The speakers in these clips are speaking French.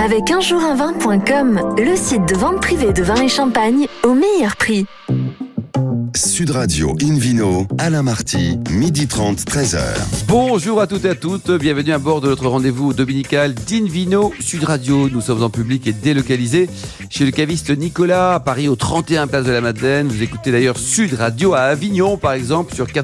avec unjourinvin.com, le site de vente privée de vin et champagne au meilleur prix. Sud Radio Invino, Alain Marty, 12h30, 13h. Bonjour à toutes et à toutes, bienvenue à bord de notre rendez-vous dominical d'Invino Sud Radio. Nous sommes en public et délocalisés chez le caviste Nicolas, à Paris, au 31 Place de la Madeleine. Vous écoutez d'ailleurs Sud Radio à Avignon, par exemple, sur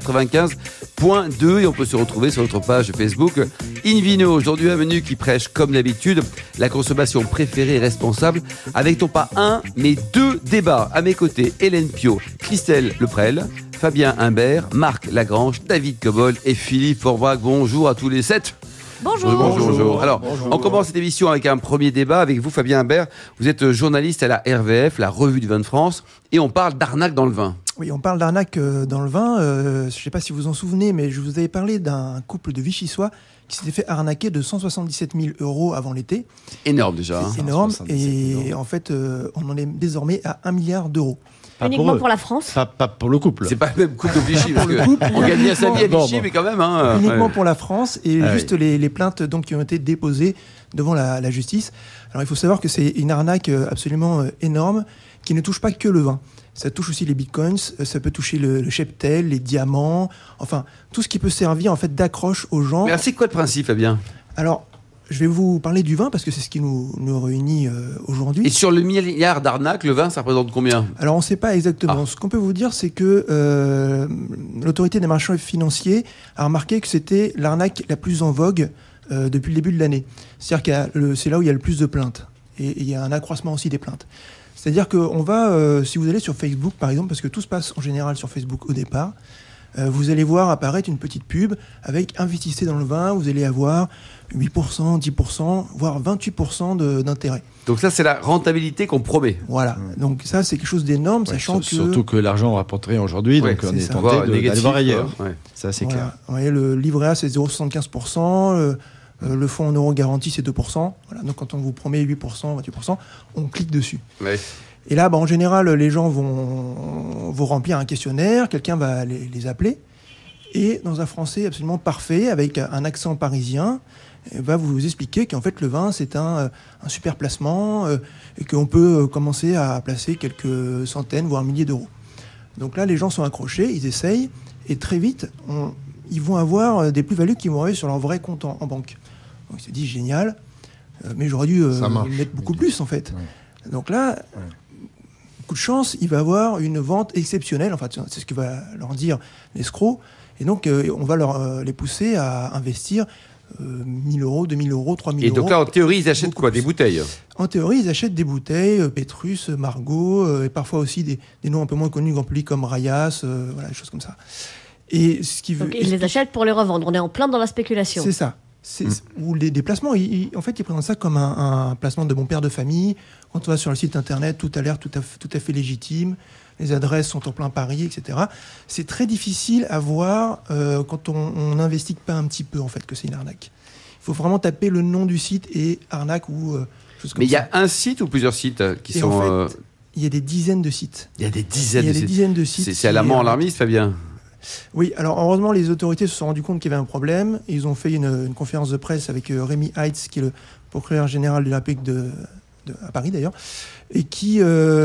95.2, et on peut se retrouver sur notre page Facebook Invino. Aujourd'hui, un menu qui prêche, comme d'habitude, la consommation préférée et responsable, avec non pas un, mais deux débats. À mes côtés, Hélène Pio, Christelle Leprel, Fabien Imbert, Marc Lagrange, David Cobol et Philippe Forbach. Bonjour à tous les 7. Bonjour. Bonjour. Alors, on commence cette émission avec un premier débat avec vous, Fabien Imbert. Vous êtes journaliste à la RVF, la Revue du Vin de France, et on parle d'arnaque dans le vin. Oui, on parle d'arnaque dans le vin. Je ne sais pas si vous en souvenez, mais je vous avais parlé d'un couple de Vichysois qui s'était fait arnaquer de 177 000 € avant l'été. C'est énorme déjà. C'est énorme. Et en fait, on en est désormais à 1 milliard d'euros. Uniquement pour la France. Pas pour le couple. C'est pas le même couple de Vichy, parce qu'on gagne bien sa vie à Vichy, mais quand même. Uniquement pour la France, et juste les plaintes donc, qui ont été déposées devant la justice. Alors il faut savoir que c'est une arnaque absolument énorme qui ne touche pas que le vin. Ça touche aussi les bitcoins, ça peut toucher le cheptel, les diamants, enfin tout ce qui peut servir en fait d'accroche aux gens. Mais alors, c'est quoi le principe, Fabien ? Alors, je vais vous parler du vin parce que c'est ce qui nous réunit aujourd'hui. Et sur le milliard d'arnaques, le vin, ça représente combien ? Alors, on ne sait pas exactement. Ce qu'on peut vous dire, c'est que l'autorité des marchés financiers a remarqué que c'était l'arnaque la plus en vogue depuis le début de l'année. C'est-à-dire que c'est là où il y a le plus de plaintes. Et il y a un accroissement aussi des plaintes. C'est-à-dire qu'on va, si vous allez sur Facebook, par exemple, parce que tout se passe en général sur Facebook au départ, vous allez voir apparaître une petite pub avec « Investissez dans le vin », vous allez avoir 8%, 10%, voire 28% d'intérêt. Donc ça, c'est la rentabilité qu'on promet. Voilà, donc ça, c'est quelque chose d'énorme, sachant que... Surtout que l'argent rapporterait aujourd'hui, donc on est tenté d'aller voir ailleurs. Ouais. Ça, c'est voilà. clair. Vous voyez, le livret A, c'est 0,75%, le fonds en euros garanti, c'est 2%. Voilà, donc quand on vous promet 8%, 28%, on clique dessus. Ouais. Et là, en général, les gens vont remplir un questionnaire, quelqu'un va les appeler, et dans un français absolument parfait, avec un accent parisien, va vous expliquer qu'en fait, le vin, c'est un super placement, et qu'on peut commencer à placer quelques centaines, voire milliers d'euros. Donc là, les gens sont accrochés, ils essayent, et très vite, ils vont avoir des plus-values qui vont arriver sur leur vrai compte en banque. Donc ils se disent, génial, mais j'aurais dû mettre beaucoup plus, en fait. Ouais. Donc là... Ouais. Coup de chance, il va avoir une vente exceptionnelle. Enfin, c'est ce que va leur dire l'escroc. Et donc, on va les pousser à investir 1 000 €, 2 000 €, 3 000 €. Et donc là, en théorie, ils achètent quoi ? Des bouteilles ? En théorie, ils achètent des bouteilles, Pétrus, Margaux, et parfois aussi des noms un peu moins connus, comme Rayas, voilà, des choses comme ça. Et donc, ils les achètent pour les revendre. On est en plein dans la spéculation. C'est ça. Ou des placements, en fait, ils présentent ça comme un placement de bon père de famille. Quand on va sur le site internet, tout a l'air tout à fait légitime. Les adresses sont en plein Paris, etc. C'est très difficile à voir quand on n'investigue pas un petit peu, en fait, que c'est une arnaque. Il faut vraiment taper le nom du site et arnaque ou chose comme ça. Mais il y a un site ou plusieurs sites qui sont... En fait, il y a des dizaines de sites. Il y a des dizaines de sites. C'est alarmiste, Fabien. Oui, alors heureusement, les autorités se sont rendues compte qu'il y avait un problème. Ils ont fait une conférence de presse avec Rémi Heitz, qui est le procureur général de la République à Paris d'ailleurs, et qui,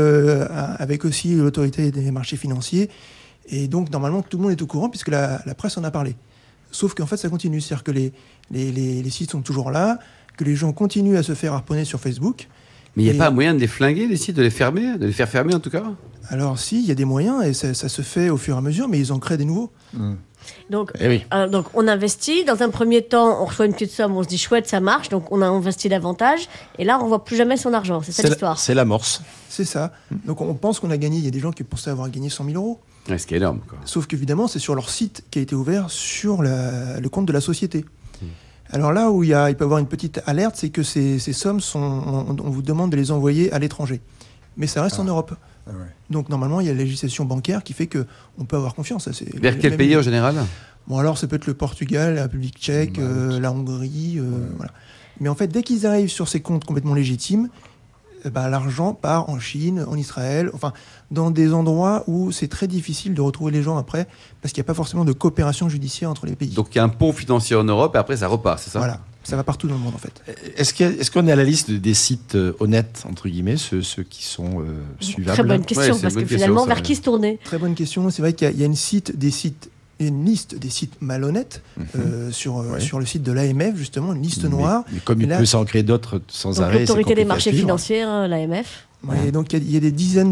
avec aussi l'autorité des marchés financiers, et donc normalement tout le monde est au courant puisque la presse en a parlé. Sauf qu'en fait ça continue, c'est-à-dire que les sites sont toujours là, que les gens continuent à se faire harponner sur Facebook. Mais il n'y a pas moyen de les flinguer, les sites, de les faire fermer en tout cas ? Alors si, il y a des moyens et ça se fait au fur et à mesure, mais ils en créent des nouveaux. Donc, donc on investit, dans un premier temps on reçoit une petite somme, on se dit chouette, ça marche, donc on a investi davantage, et là on ne voit plus jamais son argent, c'est ça l'histoire. C'est l'amorce. C'est ça. Donc on pense qu'on a gagné, il y a des gens qui pensaient avoir gagné 100 000 €. Ouais, ce qui est énorme, quoi. Sauf qu'évidemment c'est sur leur site qui a été ouvert sur le compte de la société. Alors là où il peut y avoir une petite alerte, c'est que ces sommes on vous demande de les envoyer à l'étranger. Mais ça reste en Europe. Ah ouais. Donc normalement, il y a la législation bancaire qui fait qu'on peut avoir confiance. Vers quel pays en général ? Bon, alors ça peut être le Portugal, la République tchèque, la Hongrie, voilà. Mais en fait, dès qu'ils arrivent sur ces comptes complètement légitimes, l'argent part en Chine, en Israël, enfin, dans des endroits où c'est très difficile de retrouver les gens après, parce qu'il n'y a pas forcément de coopération judiciaire entre les pays. Donc il y a un pont financier en Europe et après ça repart, c'est ça ? Voilà. Ça va partout dans le monde, en fait. Est-ce qu'on est à la liste des sites honnêtes, entre guillemets, ceux qui sont suivables? Très bonne question, parce que finalement, vers qui se tourner? Très bonne question. C'est vrai qu'il y a une liste des sites malhonnêtes sur le site de l'AMF, justement, une liste noire. Mais comme il peut s'en créer d'autres sans arrêt. L'autorité des marchés financiers, l'AMF. Ouais, donc il y a des dizaines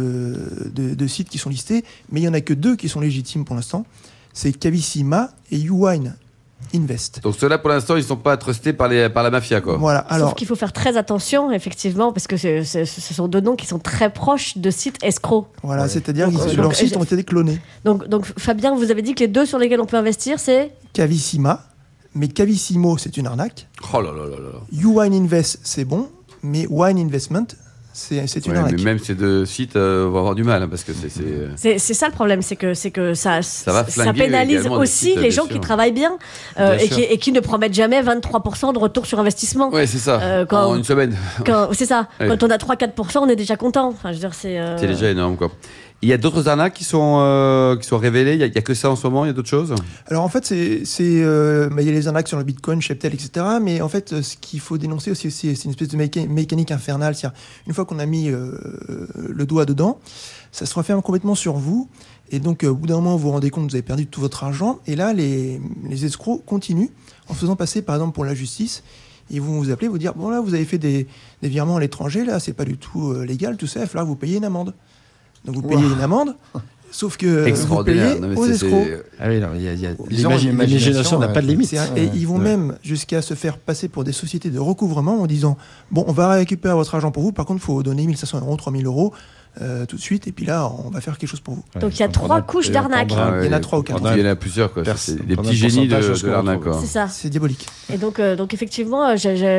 de sites qui sont listés, mais il n'y en a que 2 qui sont légitimes pour l'instant. C'est Cavissima et Uwine Invest. Donc ceux-là, pour l'instant, ils ne sont pas trustés par la mafia, quoi. Voilà. Sauf qu'il faut faire très attention, effectivement, parce que ce sont 2 noms qui sont très proches de sites escrocs. Voilà, c'est-à-dire que leurs sites ont été clonés. Donc Fabien, vous avez dit que les 2 sur lesquels on peut investir, c'est Cavissima, mais Cavissimo, c'est une arnaque. Oh là là là là. Uwine Invest, c'est bon, mais Wine Investment, c'est une arnaque. Mais même ces 2 sites vont avoir du mal, parce que c'est ça le problème, c'est que ça pénalise aussi les gens qui travaillent bien, et qui ne promettent jamais 23% de retour sur investissement. Oui, c'est ça, en une semaine. C'est ça, quand on a 3-4%, on est déjà content. Enfin, je veux dire, c'est déjà énorme, quoi. Il y a d'autres arnaques qui sont révélées. Il y a que ça en ce moment. Il y a d'autres choses. Alors en fait, il y a les arnaques sur le Bitcoin, Cheptel, etc. Mais en fait, ce qu'il faut dénoncer aussi, c'est une espèce de mécanique infernale. C'est-à-dire, une fois qu'on a mis le doigt dedans, ça se referme complètement sur vous. Et donc, au bout d'un moment, vous vous rendez compte que vous avez perdu tout votre argent. Et là, les escrocs continuent en faisant passer, par exemple, pour la justice. Ils vont vous appeler, vous dire bon là, vous avez fait des virements à l'étranger, là, c'est pas du tout légal, tout ça. Il va falloir que vous payiez une amende. Donc vous payez une amende, sauf que vous payez aux escrocs. Ah oui, l'imagination n'a pas de limite. Et ils vont même jusqu'à se faire passer pour des sociétés de recouvrement en disant bon, on va récupérer votre argent pour vous, par contre, il faut donner 1 500 €, 3 000 € tout de suite, et puis là, on va faire quelque chose pour vous. Donc il y a 3 couches d'arnaque. Il y en a 3 ou 4. Il y en a plusieurs, quoi. C'est des petits génies de l'arnaque, quoi. C'est ça. C'est diabolique. Et donc effectivement,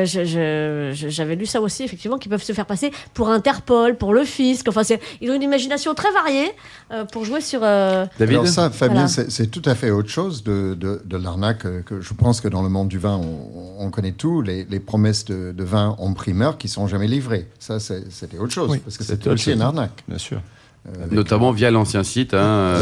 j'avais lu ça aussi, effectivement, qu'ils peuvent se faire passer pour Interpol, pour le fisc. Enfin, ils ont une imagination très variée pour jouer sur. David. Alors ça, Fabien, c'est tout à fait autre chose de l'arnaque. Que je pense que dans le monde du vin, on connaît tout, les promesses de vin en primeur qui sont jamais livrées. Ça, c'était autre chose, parce que c'était aussi une arnaque. Bien sûr. Notamment via l'ancien site,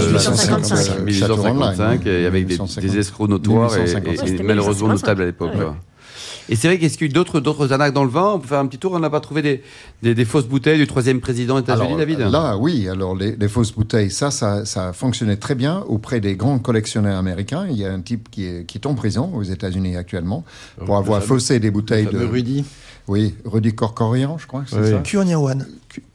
1855, et avec des escrocs notoires et malheureusement notables à l'époque. Ouais. Et c'est vrai qu'est-ce qu'il y a eu d'autres arnaques dans le vin? On peut faire un petit tour. On n'a pas trouvé des fausses bouteilles du 3e président des États-Unis, David? Là, oui. Alors, les fausses bouteilles, ça fonctionnait très bien auprès des grands collectionneurs américains. Il y a un type qui est en prison aux États-Unis actuellement pour avoir faussé des bouteilles de Rudy. Oui, Rudy Corcorian, je crois que c'est ça. Kurniawan,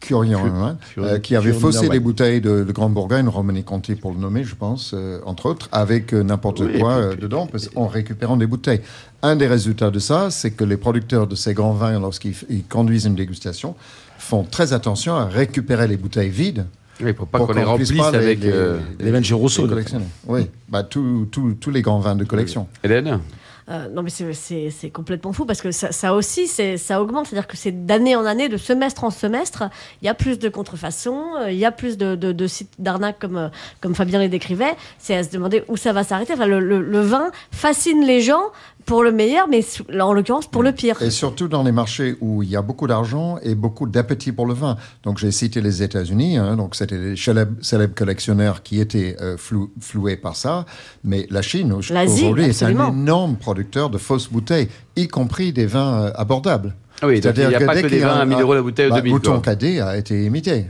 qui avait faussé des bouteilles de Grande Bourgogne, Romanée-Conti pour le nommer, je pense, entre autres, avec n'importe quoi dedans, en récupérant des bouteilles. Un des résultats de ça, c'est que les producteurs de ces grands vins, lorsqu'ils conduisent une dégustation, font très attention à récupérer les bouteilles vides. Oui, pour pas qu'on les remplisse avec les vins de Rousseau. Oui, tous les grands vins de collection. Hélène? Non, mais c'est complètement fou, parce que ça aussi, ça augmente. C'est-à-dire que c'est d'année en année, de semestre en semestre, il y a plus de contrefaçons, il y a plus de sites d'arnaque comme Fabien les décrivait. C'est à se demander où ça va s'arrêter. Enfin, le vin fascine les gens pour le meilleur, mais en l'occurrence pour le pire. Et surtout dans les marchés où il y a beaucoup d'argent et beaucoup d'appétit pour le vin. Donc j'ai cité les États-Unis, donc c'était les célèbres collectionneurs qui étaient floués par ça, mais la Chine aujourd'hui est un énorme producteur de fausses bouteilles, y compris des vins abordables. Ah oui, c'est-à-dire il n'y a pas que des vins à 1 000 € la bouteille ou 2 000 €. Mouton Cadet a été imité,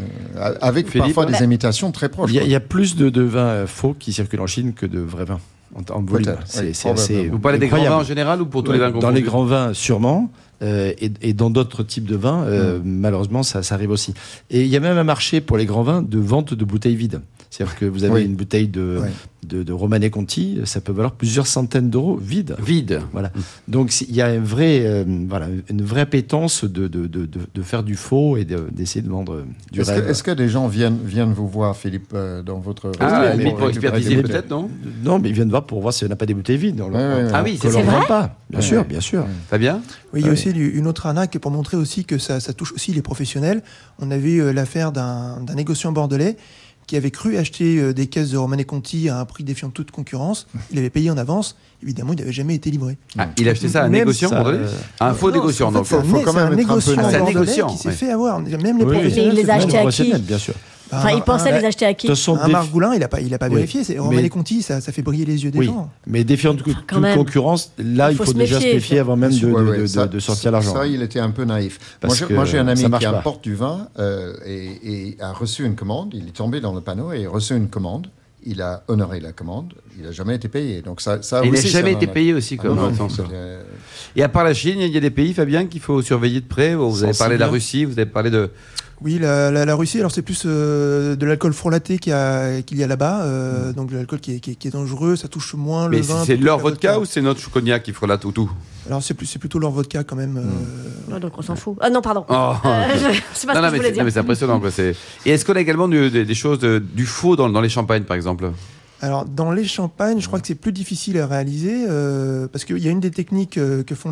avec Philippe, parfois des imitations très proches. Il y a plus de vins faux qui circulent en Chine que de vrais vins. En volume. Vous parlez des grands vins en général ou pour tous les vins confondus? Dans les grands vins, sûrement. Et dans d'autres types de vins, malheureusement, ça arrive aussi. Et il y a même un marché pour les grands vins de vente de bouteilles vides. C'est-à-dire que vous avez une bouteille de Romanée-Conti, ça peut valoir plusieurs centaines d'euros vide. Voilà. Donc il y a une vraie appétence de faire du faux et d'essayer de vendre du rêve. Est-ce que des gens viennent vous voir, Philippe, dans votre... pour expertiser peut-être, non? Non, mais ils viennent voir pour voir si on n'a pas des bouteilles vides. Ah oui, c'est vrai. Pas. Bien sûr. Fabien? Oui, il y a aussi une autre arnaque pour montrer aussi que ça touche aussi les professionnels. On a vu l'affaire d'un négociant bordelais qui avait cru acheter des caisses de Romanée-Conti à un prix défiant toute concurrence. Il avait payé en avance. Évidemment, il n'avait jamais été livré. Il a acheté ça à un négociant bordelais? Un faux négociant. En fait, c'est un négociant bordelais qui s'est fait avoir. Même les professionnels. Il les a achetés à qui? Bien sûr. Enfin, il pensait les acheter à qui? Un Margoulin, il a pas vérifié. C'est Romanée Conti, ça fait briller les yeux des gens. Mais défiant de toute concurrence, là, il faut déjà se méfier avant même de sortir l'argent. Ça, il était un peu naïf. Moi, j'ai un ami qui importe du vin et a reçu une commande. Il est tombé dans le panneau et a reçu une commande. Il a honoré la commande. Il n'a jamais été payé. Donc ça il n'a jamais été payé aussi, comme Et à part la Chine, il y a des pays, Fabien, qu'il faut surveiller de près. Vous avez parlé de la Russie, vous avez parlé de... Oui, la Russie, alors c'est plus de l'alcool frelaté qu'il y a là-bas, donc de l'alcool qui est dangereux, ça touche moins le vin. Mais c'est leur vodka ou c'est notre cognac qui frelate ou tout? Alors c'est plutôt leur vodka quand même. Donc on s'en fout. Ah non, pardon. C'est pas ce que je voulais dire. Mais c'est impressionnant. Et est-ce qu'on a également des choses, du faux dans les champagnes, par exemple? Alors, dans les champagnes, je crois que c'est plus difficile à réaliser, parce qu'il y a une des techniques que font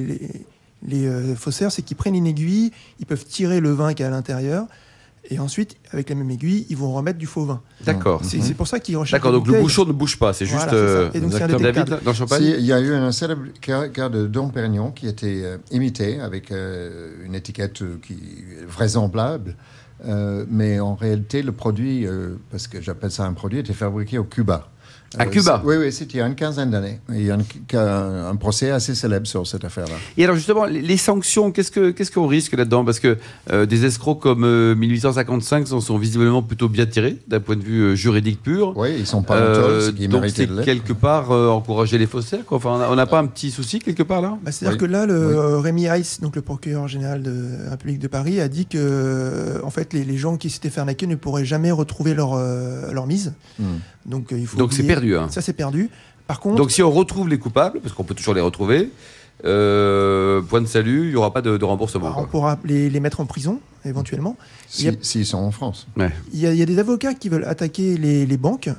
les faussaires, c'est qu'ils prennent une aiguille, ils peuvent tirer le vin qui est à l'intérieur, et ensuite, avec la même aiguille, ils vont remettre du faux vin. D'accord. C'est pour ça qu'ils recherchent. D'accord, donc le bouchon ne bouge pas, c'est juste. Voilà, c'est et donc c'est David, dans le champagne. Il y a eu un célèbre cas de Dom Pérignon qui était imité avec une étiquette qui est vraisemblable. Mais en réalité, le produit, parce que j'appelle ça un produit, était fabriqué au Cuba. À Cuba? Oui, c'était il y a une quinzaine d'années. Il y a un procès assez célèbre sur cette affaire-là. Et alors justement, les sanctions, qu'est-ce qu'on risque là-dedans? Parce que des escrocs comme 1855 sont visiblement plutôt bien tirés d'un point de vue juridique pur. Oui, ils sont pas menteurs, ce qui donc méritaient c'est de l'être. quelque part encourager les faussaires, quoi. Enfin, on n'a pas un petit souci quelque part là? C'est-à-dire que là, Rémi Heiss, donc le procureur général de la République de Paris, a dit que en fait, les gens qui s'étaient fait arnaquer ne pourraient jamais retrouver leur mise. Donc c'est perdu. Hein. Ça, c'est perdu. Par contre, donc si on retrouve les coupables, parce qu'on peut toujours les retrouver, point de salut, il n'y aura pas de remboursement. On pourra les mettre en prison, éventuellement. S'ils sont en France. Ouais. Il y a des avocats qui veulent attaquer les banques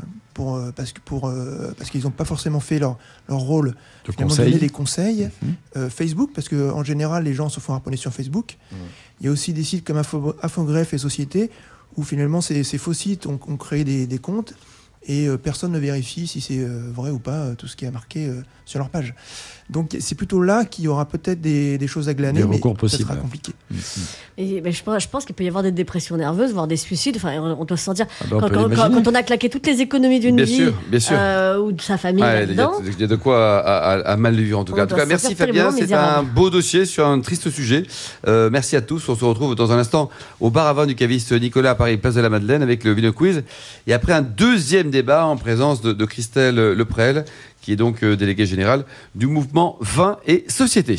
parce qu'ils n'ont pas forcément fait leur rôle de donner des conseils. Facebook, parce qu'en général, les gens se font harponner sur Facebook. Il y a aussi des sites comme Infogreffe et Société, où finalement, ces faux sites ont créé des comptes. Et personne ne vérifie si c'est vrai ou pas tout ce qui est marqué sur leur page. Donc c'est plutôt là qu'il y aura peut-être des choses à glaner, mais ça sera compliqué. Et je pense qu'il peut y avoir des dépressions nerveuses, voire des suicides. Enfin, on doit se sentir quand on a claqué toutes les économies d'une vie, ou de sa famille là-dedans. Il y a de quoi à mal le vivre en tout cas. En tout cas, merci Fabien, c'est un beau dossier sur un triste sujet. Merci à tous. On se retrouve dans un instant au bar à vin du caviste Nicolas à Paris, place de la Madeleine, avec le Vino Quiz. Et après un deuxième débat en présence de Christelle Leprel, qui est donc déléguée générale du mouvement Vin et Société.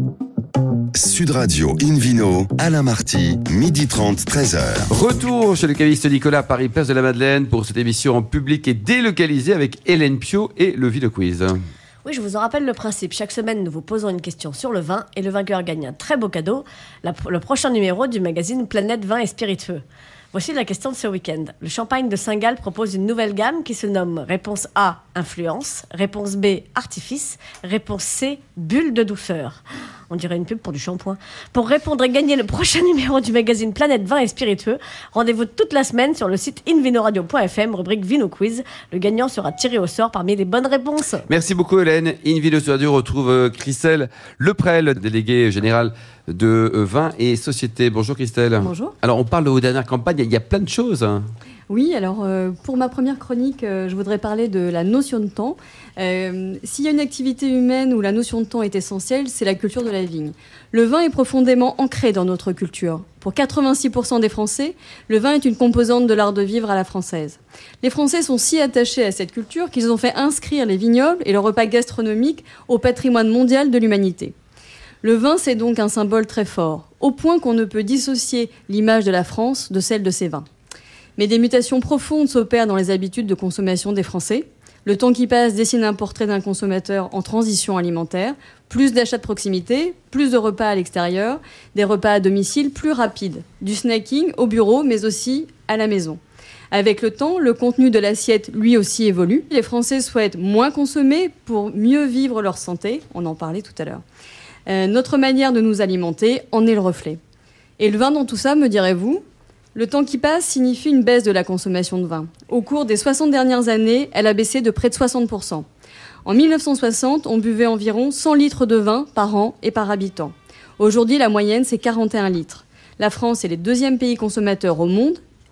Sud Radio Invino, Alain Marty, 12h30, 13h. Retour chez le caviste Nicolas à Paris, place de la Madeleine, pour cette émission en public et délocalisée avec Hélène Pio et le Vino Quiz. Oui, je vous en rappelle le principe. Chaque semaine, nous vous posons une question sur le vin et le vainqueur gagne un très beau cadeau, le prochain numéro du magazine Planète Vin et Spiritueux. Voici la question de ce week-end. Le champagne de Saint-Gall propose une nouvelle gamme qui se nomme réponse A, influence, réponse B, artifice, réponse C, bulle de douceur. On dirait une pub pour du shampoing. Pour répondre et gagner le prochain numéro du magazine Planète Vin et Spiritueux, rendez-vous toute la semaine sur le site invinoradio.fm, rubrique Vino Quiz. Le gagnant sera tiré au sort parmi les bonnes réponses. Merci beaucoup Hélène. Invino Radio retrouve Christelle Leprel, déléguée générale de Vin et Société. Bonjour Christelle. Bonjour. Alors on parle aux dernières campagnes, il y a plein de choses. Oui, alors pour ma première chronique, je voudrais parler de la notion de temps. S'il y a une activité humaine où la notion de temps est essentielle, c'est la culture de la vigne. Le vin est profondément ancré dans notre culture. Pour 86% des Français, le vin est une composante de l'art de vivre à la française. Les Français sont si attachés à cette culture qu'ils ont fait inscrire les vignobles et le repas gastronomique au patrimoine mondial de l'humanité. Le vin, c'est donc un symbole très fort, au point qu'on ne peut dissocier l'image de la France de celle de ses vins. Mais des mutations profondes s'opèrent dans les habitudes de consommation des Français. Le temps qui passe dessine un portrait d'un consommateur en transition alimentaire, plus d'achats de proximité, plus de repas à l'extérieur, des repas à domicile plus rapides, du snacking au bureau mais aussi à la maison. Avec le temps, le contenu de l'assiette lui aussi évolue. Les Français souhaitent moins consommer pour mieux vivre leur santé, on en parlait tout à l'heure. Notre manière de nous alimenter en est le reflet. Et le vin dans tout ça, me direz-vous ? Le temps qui passe signifie une baisse de la consommation de vin. Au cours des 60 dernières années, elle a baissé de près de 60%. En 1960, on buvait environ 100 litres de vin par an et par habitant. Aujourd'hui, la moyenne, c'est 41 litres. La France est le deuxième pays consommateur au monde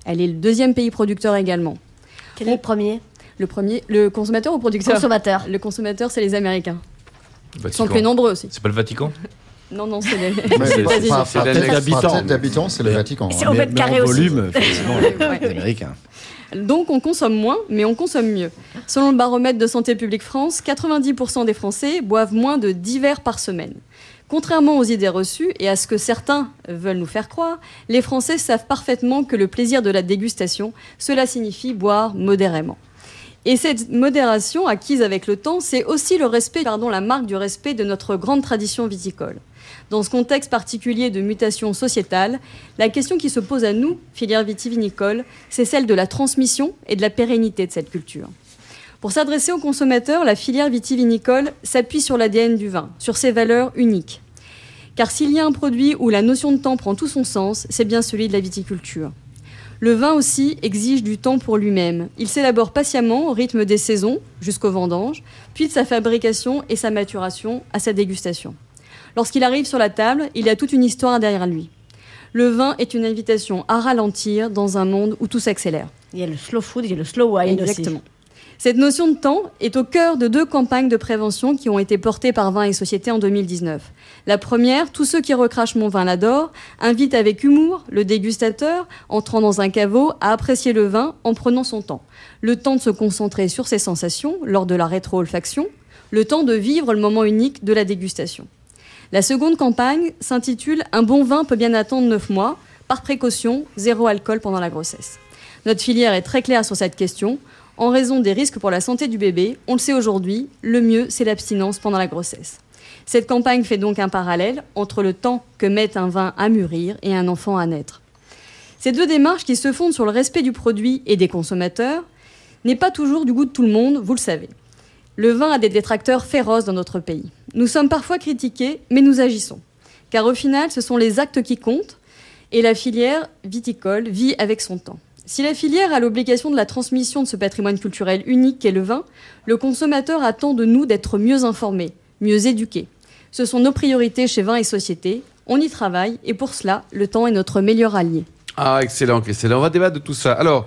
Elle est le deuxième pays producteur également. Quel est le premier ? Le consommateur ou producteur ? Consommateur. Le consommateur, c'est les Américains. Ils sont Vatican. plus nombreux aussi. C'est pas le Vatican? Non, c'est les États-Unis. Par tête d'habitants, c'est le Vatican. C'est au mètre carré en aussi. volume, effectivement, les Américains. Donc on consomme moins, mais on consomme mieux. Selon le baromètre de Santé publique France, 90% des Français boivent moins de 10 verres par semaine. Contrairement aux idées reçues et à ce que certains veulent nous faire croire, les Français savent parfaitement que le plaisir de la dégustation, cela signifie boire modérément. Et cette modération acquise avec le temps, c'est aussi la marque du respect de notre grande tradition viticole. Dans ce contexte particulier de mutation sociétale, la question qui se pose à nous, filière vitivinicole, c'est celle de la transmission et de la pérennité de cette culture. Pour s'adresser aux consommateurs, la filière vitivinicole s'appuie sur l'ADN du vin, sur ses valeurs uniques. Car s'il y a un produit où la notion de temps prend tout son sens, c'est bien celui de la viticulture. Le vin aussi exige du temps pour lui-même. Il s'élabore patiemment au rythme des saisons, jusqu'aux vendanges, puis de sa fabrication et sa maturation à sa dégustation. Lorsqu'il arrive sur la table, il y a toute une histoire derrière lui. Le vin est une invitation à ralentir dans un monde où tout s'accélère. Il y a le slow food, il y a le slow wine Exactement. aussi. Cette notion de temps est au cœur de 2 campagnes de prévention qui ont été portées par Vin et Société en 2019. La première, Tous ceux qui recrachent mon vin l'adorent, invite avec humour le dégustateur, entrant dans un caveau, à apprécier le vin en prenant son temps. Le temps de se concentrer sur ses sensations lors de la rétro-olfaction, le temps de vivre le moment unique de la dégustation. La seconde campagne s'intitule « Un bon vin peut bien attendre 9 mois, par précaution, 0 alcool pendant la grossesse ». Notre filière est très claire sur cette question. En raison des risques pour la santé du bébé, on le sait aujourd'hui, le mieux, c'est l'abstinence pendant la grossesse. Cette campagne fait donc un parallèle entre le temps que met un vin à mûrir et un enfant à naître. Ces 2 démarches qui se fondent sur le respect du produit et des consommateurs n'est pas toujours du goût de tout le monde, vous le savez. Le vin a des détracteurs féroces dans notre pays. Nous sommes parfois critiqués, mais nous agissons. Car au final, ce sont les actes qui comptent et la filière viticole vit avec son temps. Si la filière a l'obligation de la transmission de ce patrimoine culturel unique qu'est le vin, le consommateur attend de nous d'être mieux informés, mieux éduqués. Ce sont nos priorités chez Vin et Société. On y travaille et pour cela, le temps est notre meilleur allié. Ah, excellent. On va débattre de tout ça. Alors,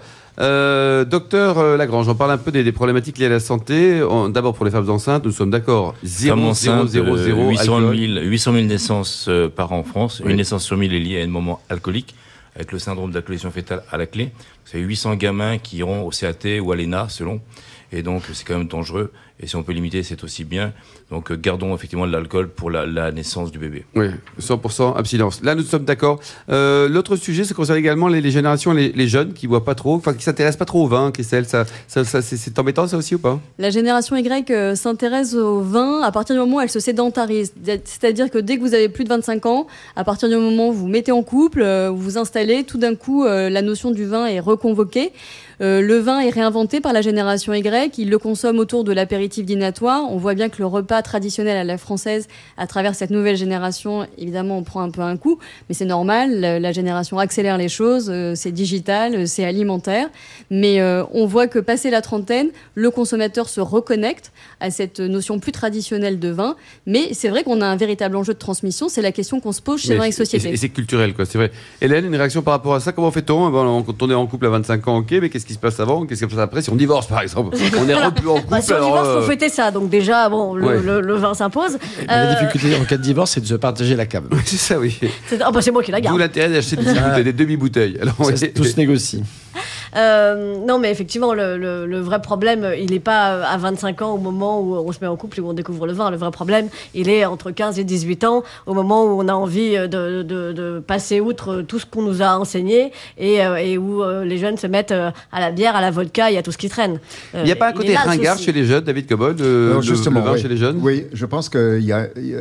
docteur Lagrange, on parle un peu des problématiques liées à la santé. D'abord pour les femmes enceintes, nous sommes d'accord. 800 000 naissances par an en France. Une naissance sur 1000 est liée à un moment alcoolique, avec le syndrome d'alcoolisation fétale à la clé. C'est 800 gamins qui iront au CAT ou à l'ENA, selon. Et donc, c'est quand même dangereux. Et si on peut limiter, c'est aussi bien. Donc, gardons effectivement de l'alcool pour la naissance du bébé. Oui, 100% abstinence. Là, nous sommes d'accord. L'autre sujet, ça concerne également les générations, les jeunes qui boivent pas trop, enfin, qui s'intéressent pas trop au vin, Christelle. C'est embêtant, ça aussi, ou pas? La génération Y s'intéresse au vin à partir du moment où elle se sédentarise. C'est-à-dire que dès que vous avez plus de 25 ans, à partir du moment où vous mettez en couple, vous vous installez, tout d'un coup, la notion du vin est reconvoquée. Le vin est réinventé par la génération Y, ils le consomment autour de l'apéritif dînatoire. On voit bien que le repas traditionnel à la française, à travers cette nouvelle génération, évidemment, on prend un peu un coup, mais c'est normal, la génération accélère les choses, c'est digital, c'est alimentaire, mais on voit que passé la trentaine, le consommateur se reconnecte à cette notion plus traditionnelle de vin, mais c'est vrai qu'on a un véritable enjeu de transmission, c'est la question qu'on se pose chez Vin et Société. Et c'est culturel, quoi, c'est vrai. Hélène, une réaction par rapport à ça, comment fait-on? Quand on est en couple à 25 ans, ok, mais qu'est-ce qui se passe avant? Qu'est-ce qui se passe après? Si on divorce, par exemple, on est rompu en couple. Si on divorce, faut fêter ça. Donc déjà, bon, le vin s'impose. La difficulté en cas de divorce, c'est de se partager la cave. C'est ça, oui. C'est moi qui la garde. D'où l'intérêt d'acheter des demi-bouteilles. Alors, tout se négocie. Non, mais effectivement, le vrai problème, il n'est pas à 25 ans au moment où on se met en couple et où on découvre le vin. Le vrai problème, il est entre 15 et 18 ans, au moment où on a envie de passer outre tout ce qu'on nous a enseigné et où les jeunes se mettent à la bière, à la vodka et à tout ce qui traîne. Il n'y a pas un côté ringard chez les jeunes, David Cobol, le vin chez les jeunes? Oui, je pense qu'il y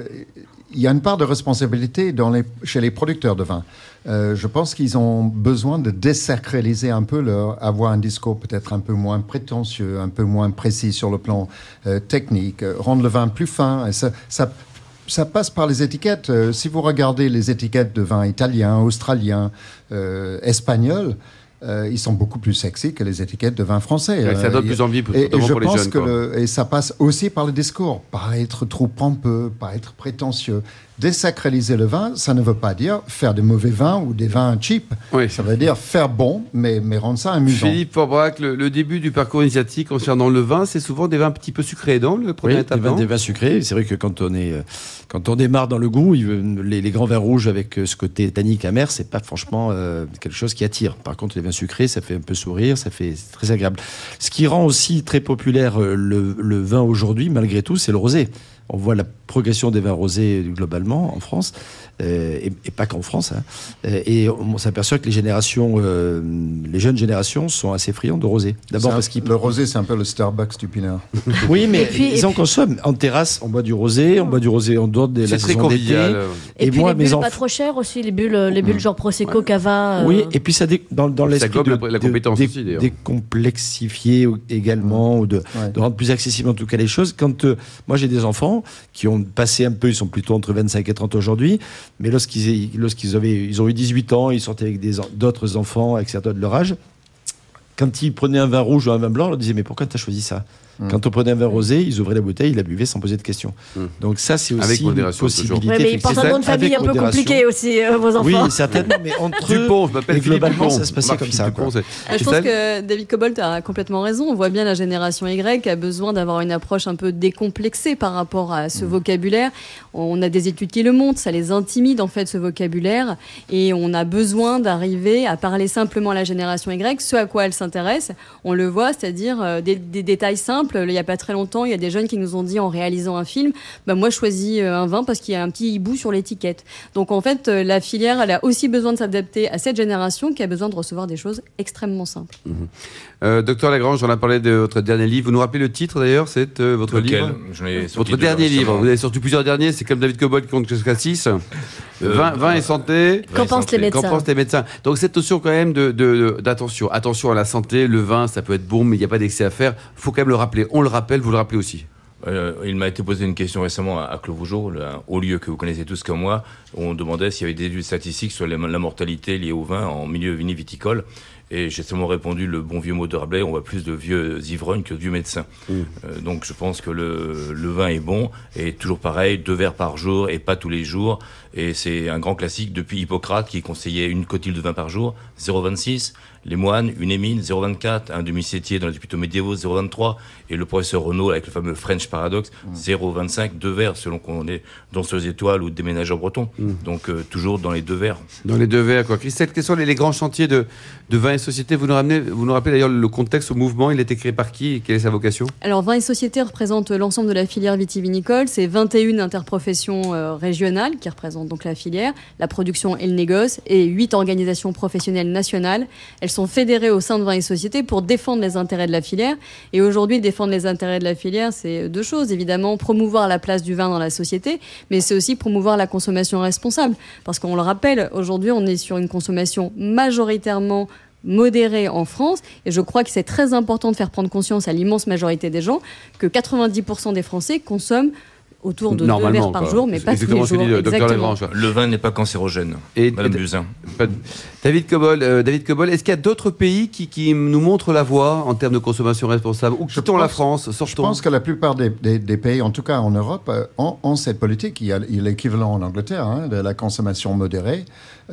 a une part de responsabilité chez les producteurs de vin. Je pense qu'ils ont besoin de désacraliser un peu avoir un discours peut-être un peu moins prétentieux, un peu moins précis sur le plan technique, rendre le vin plus fin. Et ça passe par les étiquettes. Si vous regardez les étiquettes de vin italien, australien, espagnol, ils sont beaucoup plus sexy que les étiquettes de vin français. Ça donne plus envie pour les jeunes. Et ça passe aussi par le discours, pas être trop pompeux, pas être prétentieux. Désacraliser le vin, ça ne veut pas dire faire des mauvais vins ou des vins cheap. Oui. Ça veut dire faire bon, mais rendre ça amusant. Philippe Forbrac, le début du parcours initiatique concernant le vin, c'est souvent des vins un petit peu sucrés, non, le premier étape, des vins sucrés. C'est vrai que quand on démarre dans le goût, les grands vins rouges avec ce côté tannique amer, c'est pas franchement quelque chose qui attire. Par contre, les vins sucrés, ça fait un peu sourire, c'est très agréable. Ce qui rend aussi très populaire le vin aujourd'hui, malgré tout, c'est le rosé. On voit la progression des vins rosés globalement en France, et pas qu'en France. Et on s'aperçoit que les jeunes générations sont assez friandes de rosé. D'abord le rosé, c'est un peu le Starbucks du Pinard. Oui, mais ils en consomment. En terrasse, on boit du rosé, on boit du rosé en dehors de la saison d'été. Et puis les bulles pas trop chères aussi, les bulles genre Prosecco, Cava. Oui, et puis ça dans l'esprit la compétence aussi, d'ailleurs. Décomplexifier également, ou de rendre plus accessible en tout cas les choses. Quand moi j'ai des enfants qui ont passé un peu, ils sont plutôt entre 25 et 30 aujourd'hui, mais ils ont eu 18 ans, ils sortaient avec d'autres enfants avec certains de leur âge. Quand ils prenaient un vin rouge ou un vin blanc, on leur disait mais pourquoi tu as choisi ça ? Quand on prenait un vin rosé, ils ouvraient la bouteille, ils la buvaient sans poser de questions. Donc ça, c'est aussi une possibilité. Ouais, mais ils portent un nom de famille un peu compliqué aussi, vos enfants. Oui, certainement, mais entre Dupont, je m'appelle Philippe globalement, Dupont. ça se passait comme ça. Je pense que David Cobbold a complètement raison. On voit bien la génération Y a besoin d'avoir une approche un peu décomplexée par rapport à ce vocabulaire. On a des études qui le montrent, ça les intimide en fait ce vocabulaire, et on a besoin d'arriver à parler simplement à la génération Y, ce à quoi elle s'intéresse. On le voit, c'est-à-dire des détails simples. Il n'y a pas très longtemps, il y a des jeunes qui nous ont dit en réalisant un film, moi je choisis un vin parce qu'il y a un petit hibou sur l'étiquette. Donc en fait, la filière, elle a aussi besoin de s'adapter à cette génération qui a besoin de recevoir des choses extrêmement simples. Docteur Lagrange, on a parlé de votre dernier livre. Vous nous rappelez le titre d'ailleurs, c'est votre livre. Votre dernier livre. Vous avez sorti plusieurs derniers, c'est comme David Cobbold qui compte jusqu'à 6. Vin et santé. Qu'en pensent les médecins ? Donc cette notion quand même d'attention. Attention à la santé, le vin ça peut être bon mais il n'y a pas d'excès à faire. Il faut quand même le rappeler. On le rappelle, vous le rappelez aussi. Il m'a été posé une question récemment à Clos Vougeot, un haut lieu que vous connaissez tous comme moi, où on demandait s'il y avait des études statistiques sur la mortalité liée au vin en milieu viniviticole. Et j'ai seulement répondu le bon vieux mot de Rabelais, on voit plus de vieux ivrognes que de vieux médecins. Donc je pense que le vin est bon, et toujours pareil, 2 verres par jour et pas tous les jours. Et c'est un grand classique depuis Hippocrate qui conseillait une cotyle de vin par jour, 0,26. Les moines, une émine, 0,24, un demi-septier dans les hôpitaux médiévaux, 0,23, et le professeur Renaud avec le fameux French Paradox, 0,25, 2 verres selon qu'on est danseuse étoile ou déménageur breton. Donc toujours dans les 2 verres. Dans les 2 verres, quoi. Christelle, quels sont les grands chantiers de Vin et Société ? Vous nous rappelez d'ailleurs le contexte au mouvement, il a été créé par qui et quelle est sa vocation ? Alors Vin et Société représente l'ensemble de la filière vitivinicole, c'est 21 interprofessions régionales qui représentent donc la filière, la production et le négoce, et 8 organisations professionnelles nationales. Elles sont fédérées au sein de Vin et Société pour défendre les intérêts de la filière. Et aujourd'hui, défendre les intérêts de la filière, c'est 2 choses. Évidemment, promouvoir la place du vin dans la société, mais c'est aussi promouvoir la consommation responsable. Parce qu'on le rappelle, aujourd'hui, on est sur une consommation majoritairement modérée en France, et je crois que c'est très important de faire prendre conscience à l'immense majorité des gens que 90% des Français consomment autour de 2 verres par jour, mais pas tous les jours. Exactement. Le vin n'est pas cancérogène. Et Madame Buzyn. David Cobbold, est-ce qu'il y a d'autres pays qui nous montrent la voie en termes de consommation responsable ? Ou quittons la France, sortons. Je pense que la plupart des pays, en tout cas en Europe, ont cette politique. Il y a l'équivalent en Angleterre de la consommation modérée.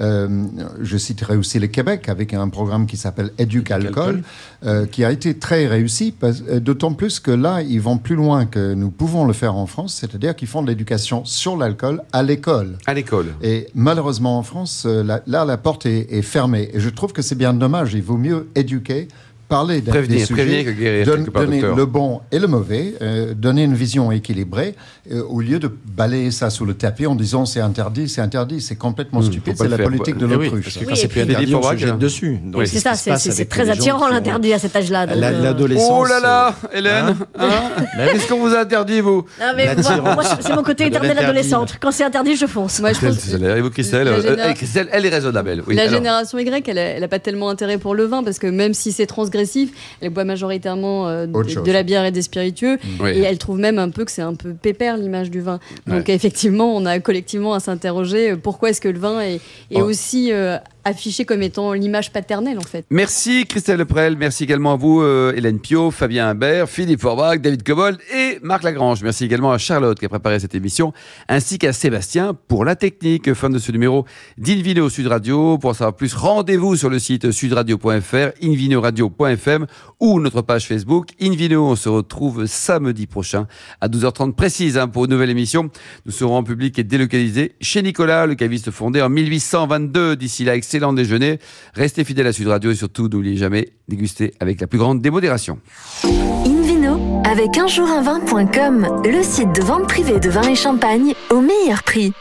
Je citerai aussi le Québec avec un programme qui s'appelle Éduc-Alcool, qui a été très réussi, d'autant plus que là, ils vont plus loin que nous pouvons le faire en France, c'est-à-dire qu'ils font de l'éducation sur l'alcool à l'école. À l'école. Et malheureusement, en France, la porte est fermée. Et je trouve que c'est bien dommage. Il vaut mieux éduquer, parler des sujets, que guérir, donner le bon et le mauvais, donner une vision équilibrée, au lieu de balayer ça sous le tapis en disant c'est interdit. C'est complètement stupide, c'est la politique de l'autruche. Parce que quand c'est plus interdit, on se jette dessus. Donc, c'est ça, c'est très attirant l'interdit à cet âge-là. L'adolescence. Oh là là, Hélène, qu'est-ce qu'on vous a interdit, vous ? Moi, c'est mon côté éternel adolescente. Quand c'est interdit, je fonce. Et vous, Christelle, elle est raisonnable. La génération Y, elle n'a pas tellement intérêt pour le vin, parce que même si c'est transgressif, elle boit majoritairement de la bière et des spiritueux, et elle trouve même un peu que c'est un peu pépère l'image du vin. Donc effectivement, on a collectivement à s'interroger pourquoi est-ce que le vin est aussi affiché comme étant l'image paternelle en fait. Merci Christelle Leprel, merci également à vous Hélène Pio, Fabien Imbert, Philippe Forbach, David Cobold et Marc Lagrange. Merci également à Charlotte qui a préparé cette émission, ainsi qu'à Sébastien pour la technique. Fin de ce numéro d'Invino Sud Radio. Pour en savoir plus, rendez-vous sur le site sudradio.fr, invinoradio.fm ou notre page Facebook Invino. On se retrouve samedi prochain à 12h30 précise pour une nouvelle émission. Nous serons en public et délocalisés chez Nicolas, le caviste fondé en 1822. D'ici là, excellent déjeuner. Restez fidèles à Sud Radio et surtout, n'oubliez jamais, déguster avec la plus grande démodération. Invino, avec unjourinvin.com, le site de vente privée de vin et champagne au meilleur prix.